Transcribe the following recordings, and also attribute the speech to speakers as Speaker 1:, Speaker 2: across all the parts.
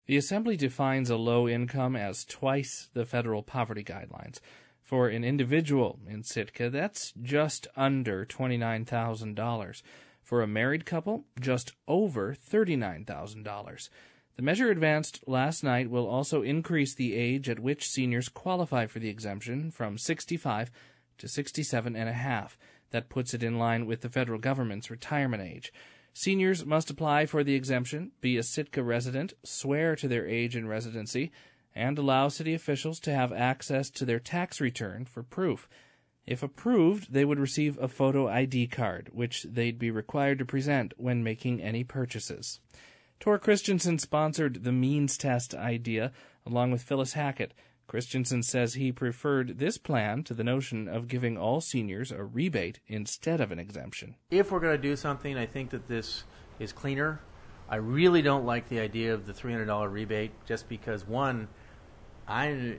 Speaker 1: The Assembly defines a low income as twice the federal poverty guidelines. For an individual in Sitka, that's just under $29,000. For a married couple, just over $39,000. The measure advanced last night will also increase the age at which seniors qualify for the exemption from 65 to 67.5. That puts it in line with the federal government's retirement age. Seniors must apply for the exemption, be a Sitka resident, swear to their age and residency, and allow city officials to have access to their tax return for proof. If approved, they would receive a photo ID card, which they'd be required to present when making any purchases. Tor Christensen sponsored the means test idea, along with Phyllis Hackett. Christensen says he preferred this plan to the notion of giving all seniors a rebate instead of an exemption.
Speaker 2: If we're going to do something, I think that this is cleaner. I really don't like the idea of the $300 rebate just because, one, I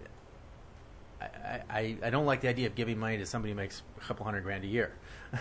Speaker 2: don't like the idea of giving money to somebody who makes a couple $100,000 a year.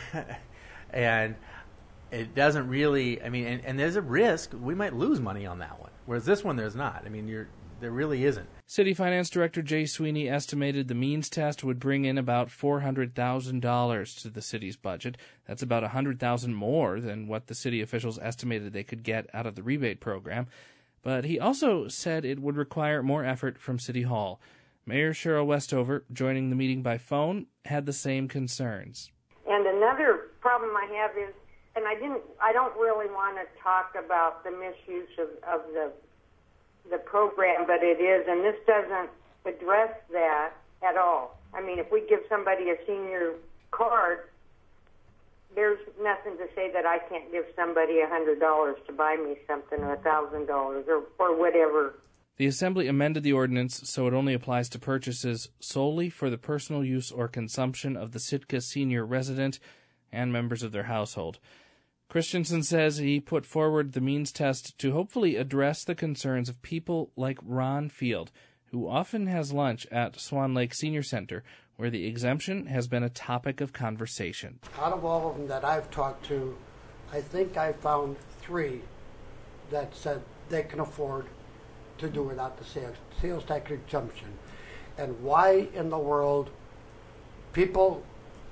Speaker 2: And it doesn't really, and there's a risk we might lose money on that one. Whereas this one, there's not. There really isn't.
Speaker 1: City Finance Director Jay Sweeney estimated the means test would bring in about $400,000 to the city's budget. That's about $100,000 more than what the city officials estimated they could get out of the rebate program. But he also said it would require more effort from City Hall. Mayor Cheryl Westover, joining the meeting by phone, had the same concerns.
Speaker 3: And another problem I have is, and I don't really want to talk about the misuse of the program, but it is, and this doesn't address that at all. If we give somebody a senior card, there's nothing to say that I can't give somebody $100 to buy me something, or $1,000, or whatever.
Speaker 1: The Assembly amended the ordinance so it only applies to purchases solely for the personal use or consumption of the Sitka senior resident and members of their household. Christensen says he put forward the means test to hopefully address the concerns of people like Ron Field, who often has lunch at Swan Lake Senior Center, where the exemption has been a topic of conversation.
Speaker 4: Out of all of them that I've talked to, I think I found 3 that said they can afford to do without the sales tax exemption. And why in the world people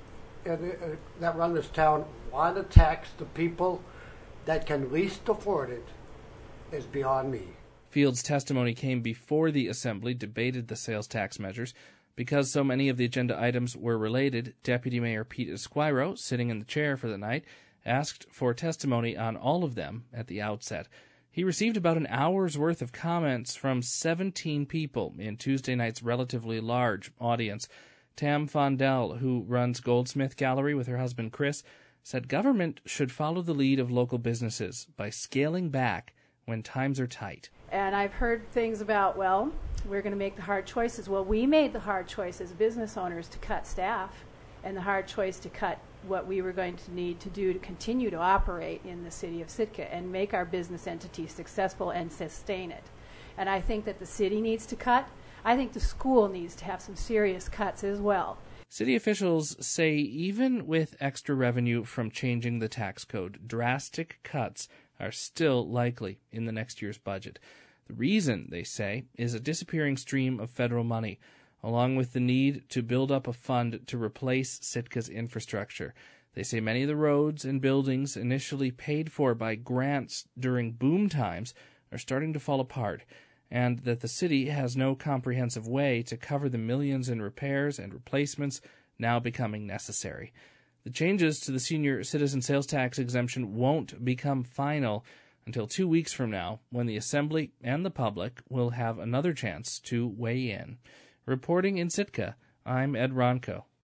Speaker 4: that run this town want to tax the people that can least afford it is beyond me.
Speaker 1: Field's testimony came before the Assembly debated the sales tax measures. Because so many of the agenda items were related, Deputy Mayor Pete Esquiro, sitting in the chair for the night, asked for testimony on all of them at the outset. He received about an hour's worth of comments from 17 people in Tuesday night's relatively large audience. Tam Fondell, who runs Goldsmith Gallery with her husband Chris, said government should follow the lead of local businesses by scaling back when times are tight.
Speaker 5: And I've heard things about, we're going to make the hard choices. Well, we made the hard choice as business owners to cut staff, and the hard choice to cut what we were going to need to do to continue to operate in the city of Sitka and make our business entity successful and sustain it. And I think that the city needs to cut. I think the school needs to have some serious cuts as well.
Speaker 1: City officials say even with extra revenue from changing the tax code, drastic cuts are still likely in the next year's budget. The reason, they say, is a disappearing stream of federal money, along with the need to build up a fund to replace Sitka's infrastructure. They say many of the roads and buildings initially paid for by grants during boom times are starting to fall apart, and that the city has no comprehensive way to cover the millions in repairs and replacements now becoming necessary. The changes to the senior citizen sales tax exemption won't become final until 2 weeks from now, when the Assembly and the public will have another chance to weigh in. Reporting in Sitka, I'm Ed Ronco.